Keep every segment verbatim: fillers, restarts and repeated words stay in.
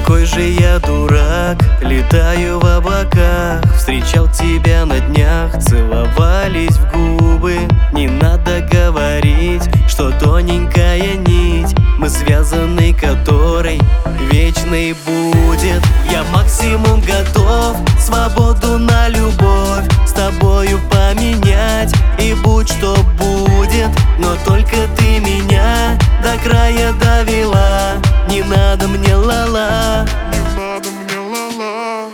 Какой же я дурак, летаю в облаках. Встречал тебя на днях, целовались в губы. Не надо говорить, что тоненькая нить, мы связаны которой вечной будет. Я максимум готов свободу на любовь с тобою поменять, и будь что будет. Но только ты меня до края довела, не надо мне ла-ла, не надо мне ла-ла.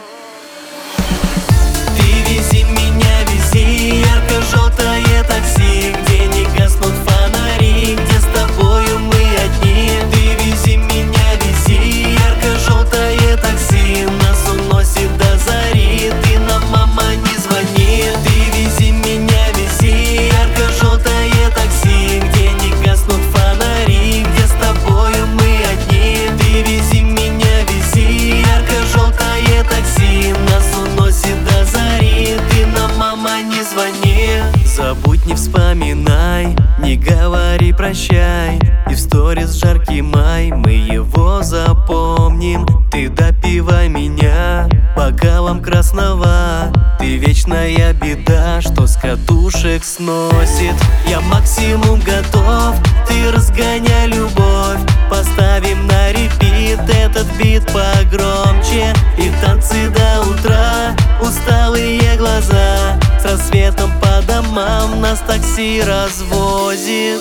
Ты вези меня, вези, ярко-желтое такси, где не гаснут фонари, где с тобою мы одни. Ты вези меня, вези, ярко-желтое такси, нас уносит до зари, ты нам, мама, не звони. Ты вези меня, вези, ярко-желтое такси, где не гаснут фонари, где с тобою мы одни. Ты вези меня, вези, ярко-желтое такси, нас уносит до зари, ты нам, мама, не звони. Забудь, не вспоминай, не говори прощай, и в сторис жаркий май мы его запомним. Ты допивай меня бокалом красного, ты вечная беда, что с катушек сносит. Я максимум готов, ты разгоняй любовь, поставим на репит этот бит погромче, и танцы до утра, усталые глаза, с рассветом по домам нас такси развозит.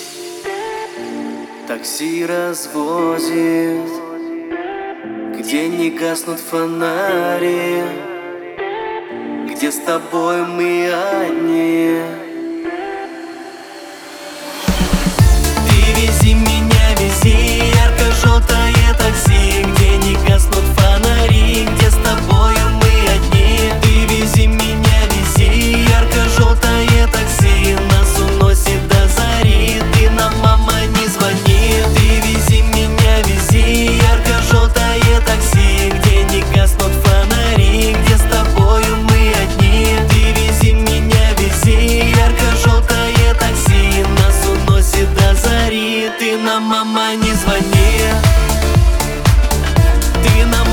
Такси развозит, где не гаснут фонари, где с тобой мы одни. Ты вези меня, вези, ярко-желтое такси, где не гаснут фонари, где с тобою мы одни. Ты вези меня, вези, ярко-желтое такси, нас уносит до зари, ты нам, мама, не звони. Ты вези меня, вези, ярко-желтое такси, где не гаснут фонари, где с тобою мы одни. Ты вези меня, вези, ярко-желтое такси, нас уносит до зари, ты нам, мама, не звони. Ты нам